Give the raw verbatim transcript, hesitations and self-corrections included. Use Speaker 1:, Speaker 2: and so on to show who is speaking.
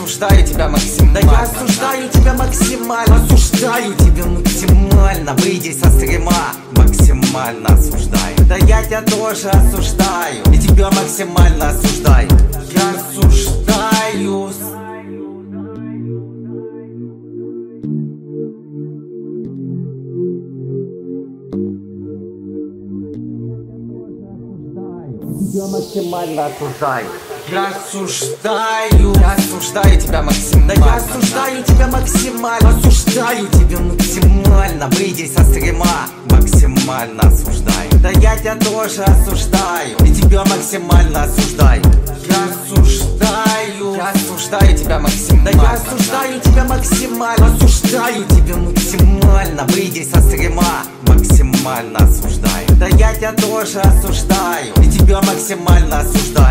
Speaker 1: осуждаю тебя максимально.
Speaker 2: Да я осуждаю тебя максимально.
Speaker 1: Осуждаю тебя максимально. Выйди со стрима. Максимально осуждаю.
Speaker 2: Да я тебя тоже осуждаю.
Speaker 1: И тебя максимально осуждаю.
Speaker 2: Я осуждаюсь.
Speaker 1: Тебя максимально осуждаю.
Speaker 2: Я осуждаю.
Speaker 1: Я осуждаю тебя максимально.
Speaker 2: Да я осуждаю тебя максимально.
Speaker 1: Осуждаю тебя максимально. Выйди со стрима. Максимально осуждаю.
Speaker 2: Да я тебя тоже осуждаю.
Speaker 1: И тебя максимально осуждаю.
Speaker 2: Я осуждаю.
Speaker 1: Я осуждаю тебя максимально.
Speaker 2: Да я осуждаю тебя максимально.
Speaker 1: Осуждаю тебя максимально. Выйди со стрима. Максимально осуждаю.
Speaker 2: Да я тебя тоже осуждаю.
Speaker 1: И тебя максимально осуждаю.